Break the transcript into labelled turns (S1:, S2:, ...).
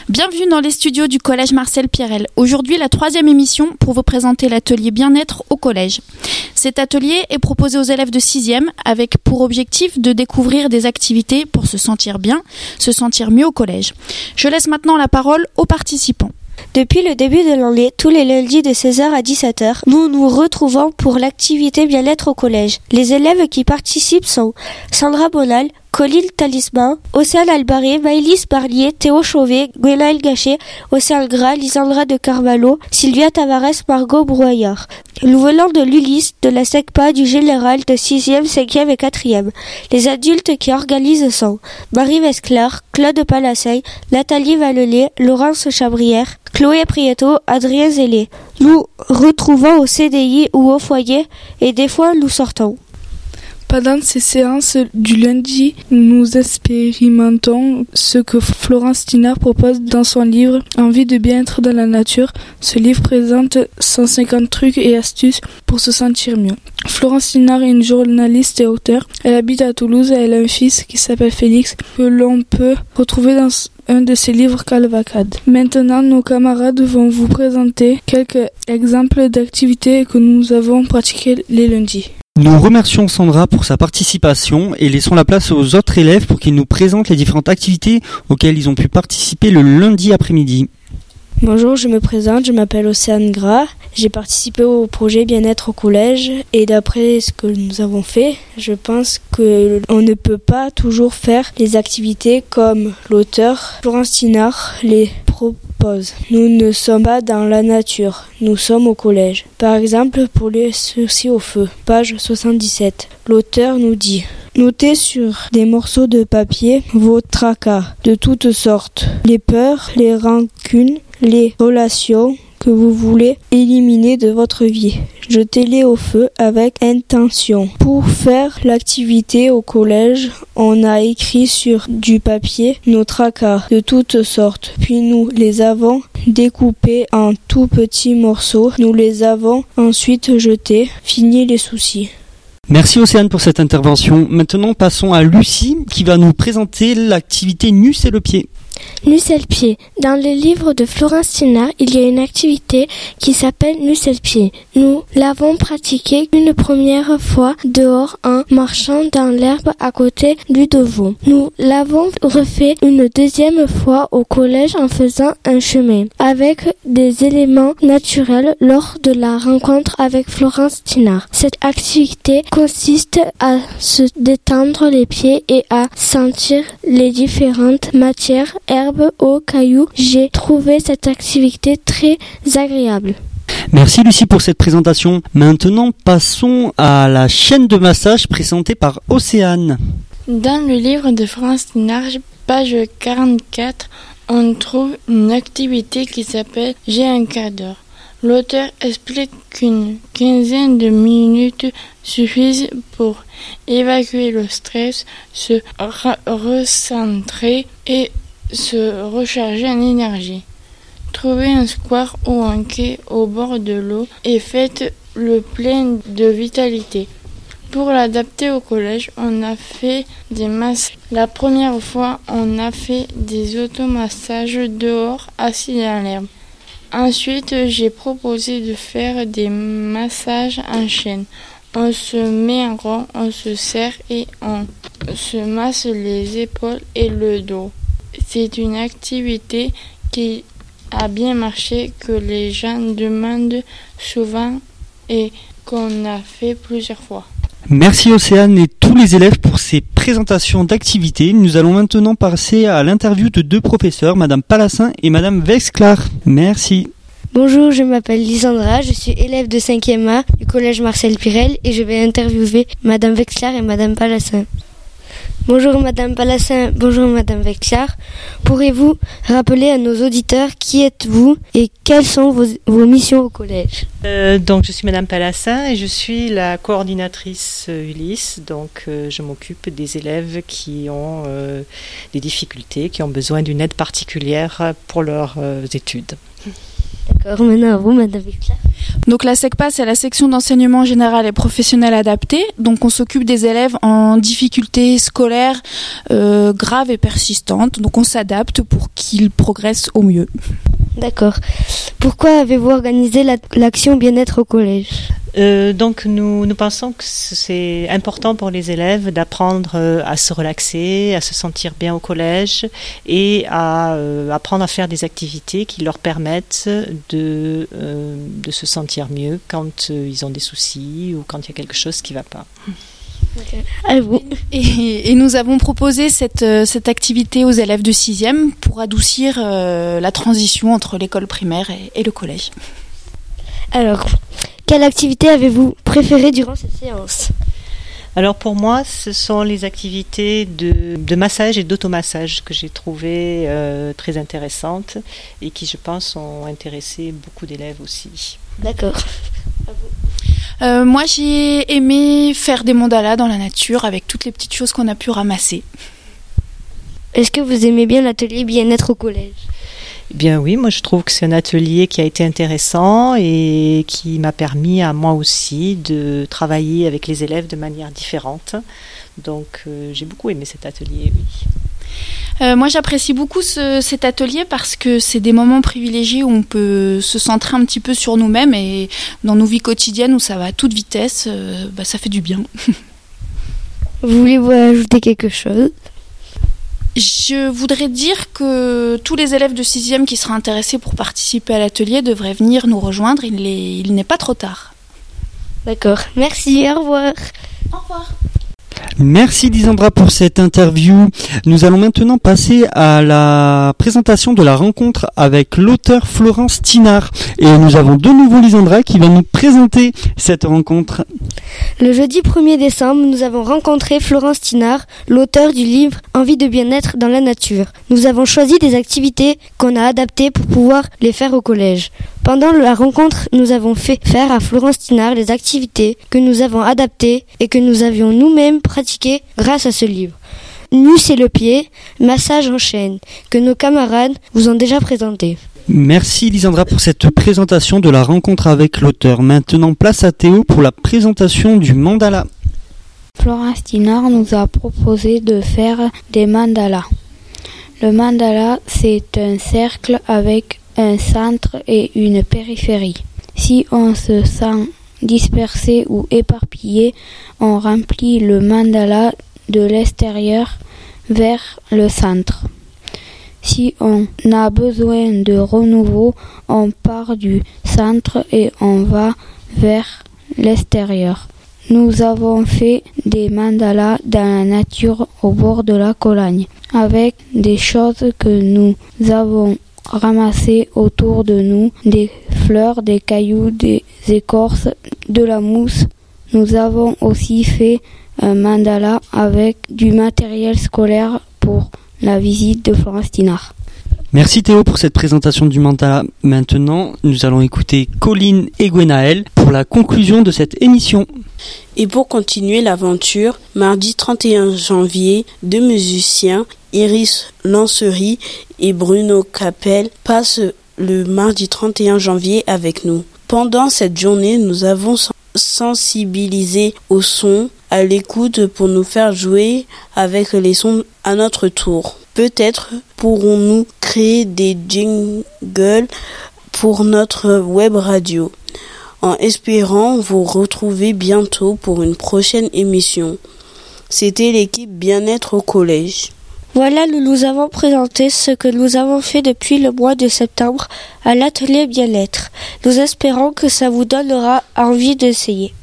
S1: Bienvenue dans les studios du Collège Marcel Pirel. Aujourd'hui, la 3e émission pour vous présenter l'atelier bien-être au collège. Cet atelier est proposé aux élèves de 6e avec pour objectif de découvrir des activités pour se sentir bien, se sentir mieux au collège. Je laisse maintenant la parole aux participants.
S2: Depuis le début de l'année, tous les lundis de 16h à 17h, nous nous retrouvons pour l'activité bien-être au collège. Les élèves qui participent sont Sandra Bonal, Colline Talisman, Océane Albaré, Maëlys Barnier, Théo Chauvet, Gwenaël Gachet, Océane Gras, Lisandra de Carvalho, Sylvia Tavares, Margot Brouillard. Nous venons de l'Ulysse, de la SECPA, du Général, de 6e, 5e et 4e. Les adultes qui organisent sont Marie Vesclar, Claude Palassin, Nathalie Vallelay, Laurence Chabrière, Chloé Prieto, Adrien Zélé. Nous retrouvons au CDI ou au foyer et des fois nous sortons.
S3: Pendant ces séances du lundi, nous expérimentons ce que Florence Tinard propose dans son livre « Envie de bien-être dans la nature ». Ce livre présente 150 trucs et astuces pour se sentir mieux. Florence Tinard est une journaliste et auteure. Elle habite à Toulouse et elle a un fils qui s'appelle Félix, que l'on peut retrouver dans un de ses livres Calvacade. Maintenant, nos camarades vont vous présenter quelques exemples d'activités que nous avons pratiquées les lundis.
S4: Nous remercions Sandra pour sa participation et laissons la place aux autres élèves pour qu'ils nous présentent les différentes activités auxquelles ils ont pu participer le lundi après-midi.
S5: Bonjour, je me présente, je m'appelle Océane Gras. J'ai participé au projet bien-être au collège et d'après ce que nous avons fait, je pense qu'on ne peut pas toujours faire les activités comme l'auteur Florence Tinard les propose. Nous ne sommes pas dans la nature, nous sommes au collège. Par exemple, pour les sourcils au feu, page 77, l'auteur nous dit: notez sur des morceaux de papier vos tracas de toutes sortes, les peurs, les rancunes, les relations que vous voulez éliminer de votre vie. Jetez-les au feu avec intention. Pour faire l'activité au collège, on a écrit sur du papier nos tracas de toutes sortes. Puis nous les avons découpés en tout petits morceaux. Nous les avons ensuite jetés. Fini les soucis.
S4: Merci Océane pour cette intervention. Maintenant, passons à Lucie qui va nous présenter l'activité Nu c'est le pied.
S6: Nu c'est le pied. Dans le livre de Florence Tinard, il y a une activité qui s'appelle Nu c'est le pied. Nous l'avons pratiquée une première fois dehors en marchant dans l'herbe à côté du devon. Nous l'avons refait une deuxième fois au collège en faisant un chemin avec des éléments naturels lors de la rencontre avec Florence Tinard. Cette activité consiste à se détendre les pieds et à sentir les différentes matières, herbes, eau, cailloux. J'ai trouvé cette activité très agréable.
S4: Merci Lucie pour cette présentation. Maintenant, passons à la chaîne de massage présentée par Océane.
S7: Dans le livre de Florence Tinard, page 44, on trouve une activité qui s'appelle « J'ai un quart d'heure ». L'auteur explique qu'une quinzaine de minutes suffisent pour évacuer le stress, se recentrer et se recharger en énergie. Trouvez un square ou un quai au bord de l'eau et faites le plein de vitalité. Pour l'adapter au collège, on a fait des massages. La première fois, on a fait des automassages dehors, assis dans l'herbe. Ensuite, j'ai proposé de faire des massages en chaîne. On se met en rond, on se serre et on se masse les épaules et le dos. C'est une activité qui a bien marché, que les gens demandent souvent et qu'on a fait plusieurs fois.
S4: Merci Océane et tous les élèves pour ces présentations d'activités. Nous allons maintenant passer à l'interview de deux professeurs, Madame Palassin et Madame Vesclar. Merci.
S2: Bonjour, je m'appelle Lisandra, je suis élève de 5e A du collège Marcel Pirel et je vais interviewer Madame Vesclar et Madame Palassin. Bonjour Madame Palassin, bonjour Madame Vesclar. Pourrez-vous rappeler à nos auditeurs qui êtes-vous et quelles sont vos missions au collège ?
S8: Donc je suis Madame Palassin et je suis la coordinatrice Ulysse. Donc je m'occupe des élèves qui ont des difficultés, qui ont besoin d'une aide particulière pour leurs études.
S2: D'accord, maintenant à vous Madame Vesclar.
S1: Donc la SECPA, c'est la section d'enseignement général et professionnel adapté. Donc on s'occupe des élèves en difficultés scolaires graves et persistantes. Donc on s'adapte pour qu'ils progressent au mieux.
S2: D'accord. Pourquoi avez-vous organisé l'action bien-être au collège ?
S8: Donc nous pensons que c'est important pour les élèves d'apprendre à se relaxer, à se sentir bien au collège et à apprendre à faire des activités qui leur permettent de se sentir mieux quand ils ont des soucis ou quand il y a quelque chose qui ne va pas.
S1: Et nous avons proposé cette activité aux élèves de 6e pour adoucir la transition entre l'école primaire et le collège.
S2: Alors, quelle activité avez-vous préférée durant cette séance ?
S8: Alors pour moi, ce sont les activités de massage et d'automassage que j'ai trouvées très intéressantes et qui, je pense, ont intéressé beaucoup d'élèves aussi.
S2: D'accord.
S1: Moi, j'ai aimé faire des mandalas dans la nature avec toutes les petites choses qu'on a pu ramasser.
S2: Est-ce que vous aimez bien l'atelier bien-être au collège ?
S8: Eh bien oui, moi je trouve que c'est un atelier qui a été intéressant et qui m'a permis à moi aussi de travailler avec les élèves de manière différente. Donc j'ai beaucoup aimé cet atelier, oui.
S1: Moi j'apprécie beaucoup cet atelier parce que c'est des moments privilégiés où on peut se centrer un petit peu sur nous-mêmes et dans nos vies quotidiennes où ça va à toute vitesse, ça fait du bien.
S2: Voulez-vous ajouter quelque chose ?
S1: Je voudrais dire que tous les élèves de 6e qui seraient intéressés pour participer à l'atelier devraient venir nous rejoindre, il n'est pas trop tard.
S2: D'accord, merci, au revoir.
S1: Au revoir.
S4: Merci Lisandra pour cette interview. Nous allons maintenant passer à la présentation de la rencontre avec l'auteur Florence Tinard. Et nous avons de nouveau Lisandra qui va nous présenter cette rencontre.
S2: Le jeudi 1er décembre, nous avons rencontré Florence Tinard, l'auteur du livre « Envie de bien-être dans la nature ». Nous avons choisi des activités qu'on a adaptées pour pouvoir les faire au collège. Pendant la rencontre, nous avons fait faire à Florence Tinard les activités que nous avons adaptées et que nous avions nous-mêmes pratiquées grâce à ce livre. Nu c'est le pied, massage en chaîne, que nos camarades vous ont déjà présenté.
S4: Merci Lisandra pour cette présentation de la rencontre avec l'auteur. Maintenant, place à Théo pour la présentation du mandala.
S9: Florence Tinard nous a proposé de faire des mandalas. Le mandala, c'est un cercle avec un centre et une périphérie. Si on se sent dispersé ou éparpillé, on remplit le mandala de l'extérieur vers le centre. Si on a besoin de renouveau, on part du centre et on va vers l'extérieur. Nous avons fait des mandalas dans la nature au bord de la Colagne, avec des choses que nous avons ramassées autour de nous, des fleurs, des cailloux, des écorces, de la mousse. Nous avons aussi fait un mandala avec du matériel scolaire pour la visite de Florence Tinard.
S4: Merci Théo pour cette présentation du mandala. Maintenant, nous allons écouter Colline et Gwenaël pour la conclusion de cette émission.
S10: Et pour continuer l'aventure, mardi 31 janvier, deux musiciens, Iris Lancerie et Bruno Capel, passent le mardi 31 janvier avec nous. Pendant cette journée, nous avons sensibilisé au son, à l'écoute pour nous faire jouer avec les sons à notre tour. Peut-être pourrons-nous créer des jingles pour notre web radio, en espérant vous retrouver bientôt pour une prochaine émission. C'était l'équipe Bien-être au collège.
S2: Voilà, nous nous avons présenté ce que nous avons fait depuis le mois de septembre à l'atelier bien-être. Nous espérons que ça vous donnera envie d'essayer.